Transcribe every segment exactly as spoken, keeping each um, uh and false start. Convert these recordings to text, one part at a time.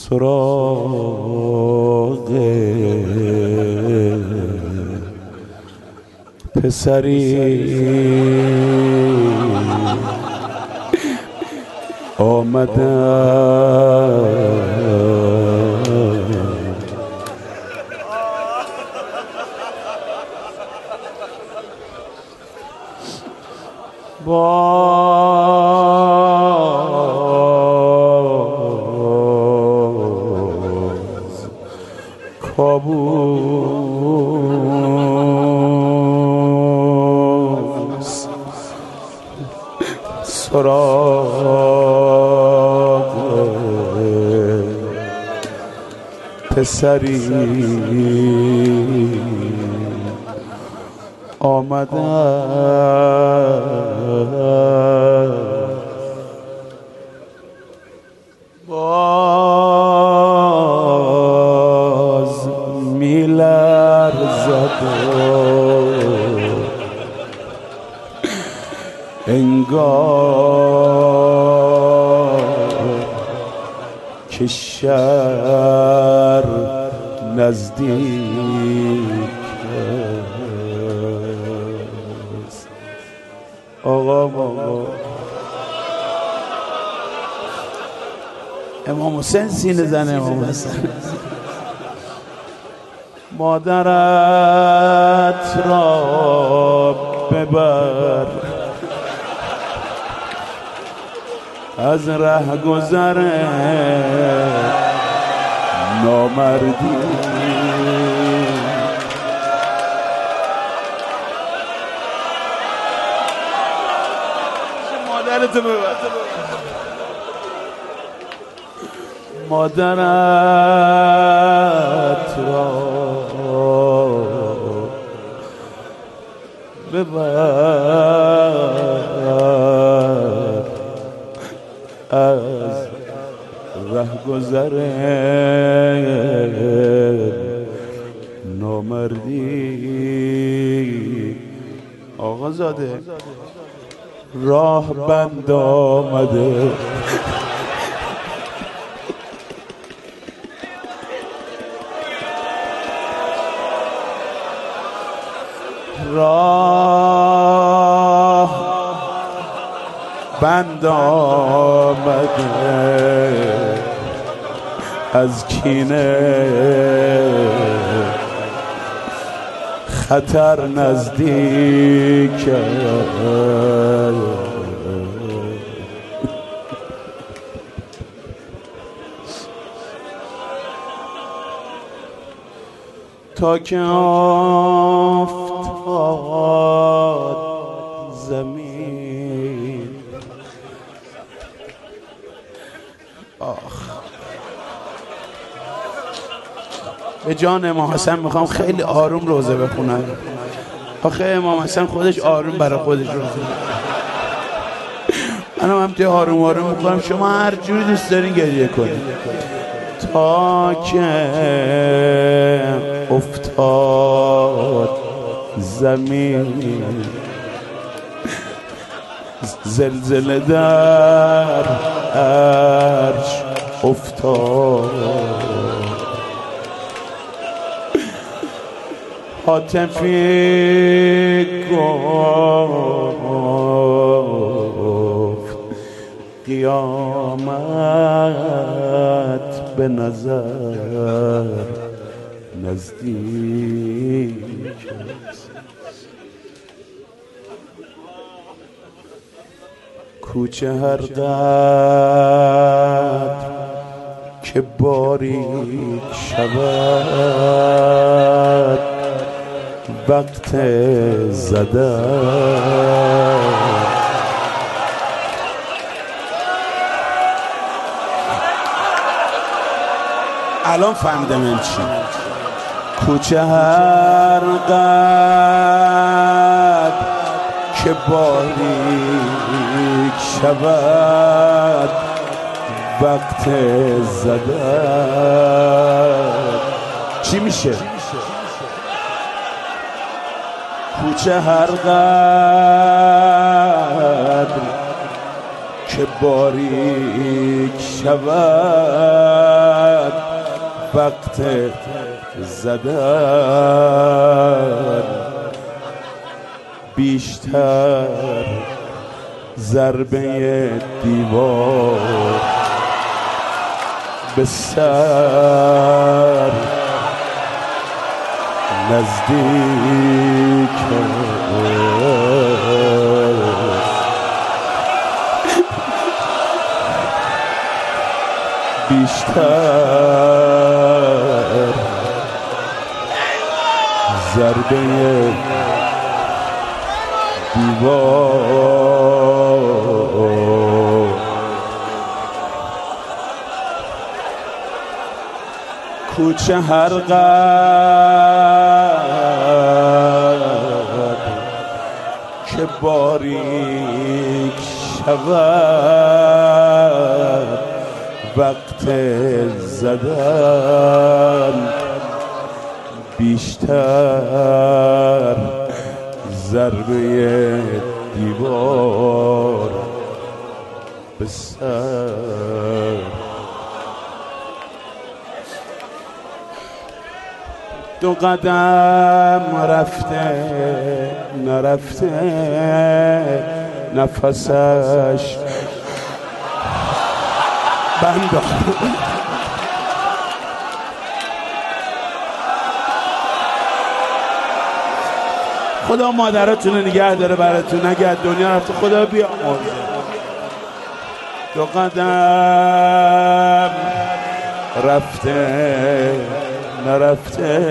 سراغ پسری آمدم، باز کابوس سراغ پسری آمدم، باز میلرزد انگار که شهر نزدیک است. آقا آقا امام حسین سینه زنه امام حسین. مادرت را ببر از ره گذر نامردی، مادرت ببر، مادرت را ببر از رهگذر نامردی. آقا زاده راه بند آمده، راه بند آمده از کینه خطر نزدیک. تا که افتاد زمین آخ به جان امام حسن میخوام خیلی آروم روزه بخونم. آخه امام حسن خودش آروم برای خودش روزه، منم هم توی آروم آروم میخونم، شما هر جوری دوست دارین گریه کنید. تا که افتاد زمین زلزله در عرش افتاد، حاتفی گفت قیامت به نظر نزدیک است. کوچه هر قدر که باریک شود وقت زدن، الان فهمیدم این چی. کوچه هر قدر که باریک شود وقت زدن چی میشه؟ کوچه هر قدر که باریک شود وقت زدن بیشتر ضربه دیوار به سر نزدیک بیشتر ضربه دیوار کوچه هر قدر که باریک شود وقت زدن بیشتر ضربه دیوار به سر دو قدم رفته نرفته نفسش بند خدا مادراتون رو نگه داره براتون. اگه دنیا رفته خدا بیامرزه. دو قدم رفته نرفته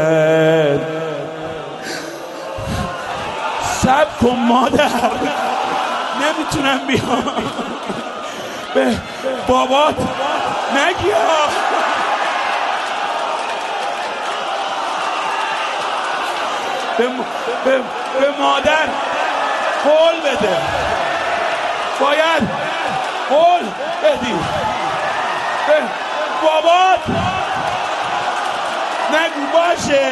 صبر کن مادر نمیتونم بیام به بابات نگیا به, به, به مادر قول بده باید قول بدی به بابات نگو باشه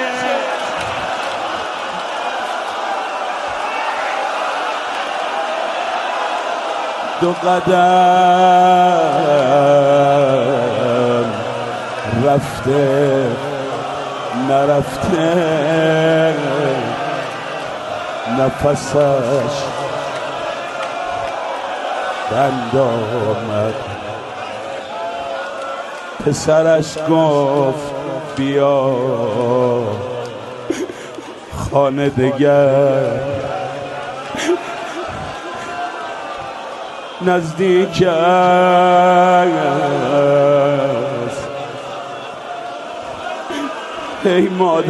دو قدم رفته نرفته نفسش بند آمد پسرش گفت بیا خانه دگر نزدیک است ای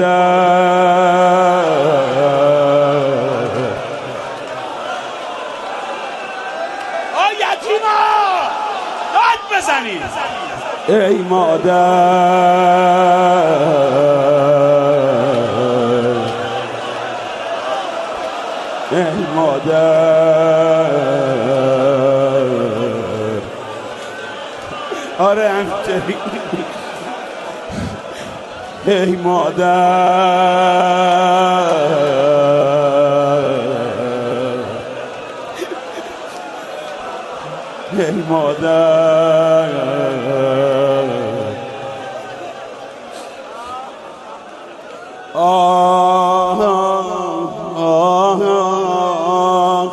مادر آیتیما داد بزنید ای مادر ای مادر آره همچنین ای مادر ای مادر آه آه آه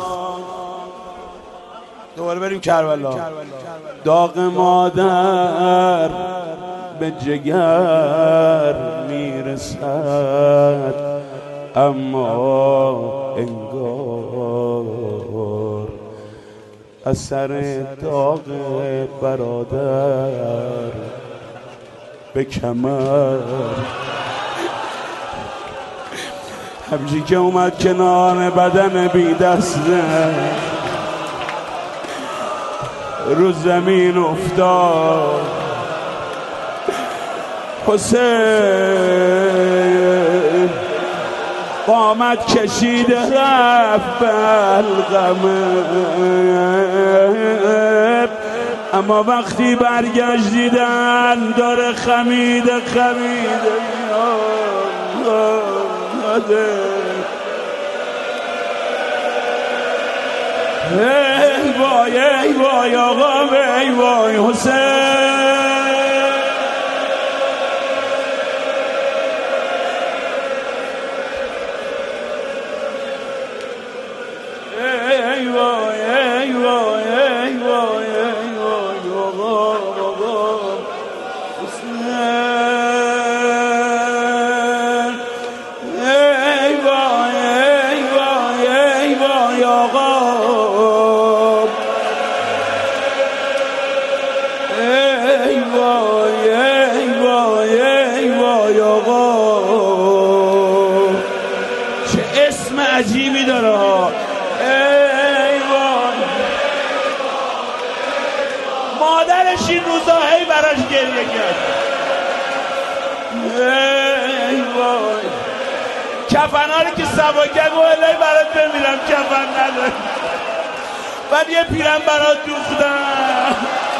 دوباره بریم کربلا. داغ مادر به جگر میرسد اما انگار اثر داغ برادر به کمر همچی که اومد کنار بدن بی دسته رو زمین افتاد حسین قامت کشیده رفت بلغمه اما وقتی برگشت دیدن داره خمیده خمیده ای وای ای وای آقا ای وای حسین براش گریه کرد. ای وای کفناری که سوا کرد و الهی برات بمیرم کفن نداره، بعد یه پیرم برات دوختم.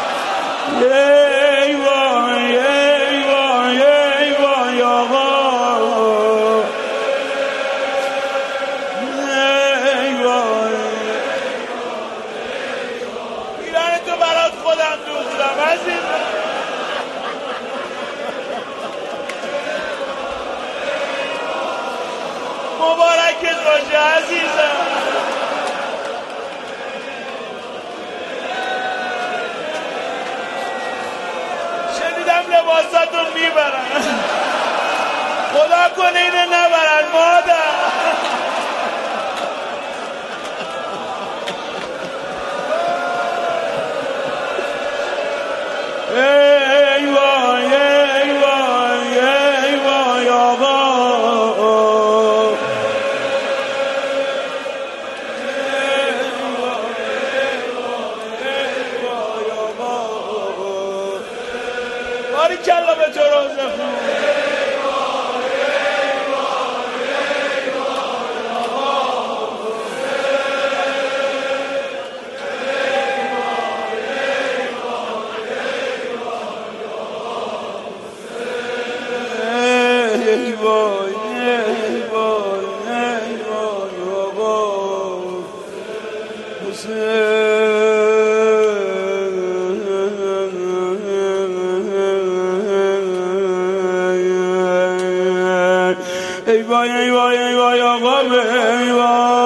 ای وای ای وای ای وای آقا، ای وای پیران تو برات خودم دوختم عزیزم. مبارکت باشه عزیزم. شنیدم لباساتون میبرن، خدا کنه اینو نبرن مادر. ای وای ای وای ای وای آقا، باریکلا به تو روزه خون. ای وای ای وای ای وای آقا حسین. ای وای ای وای ای وای آقا ای وای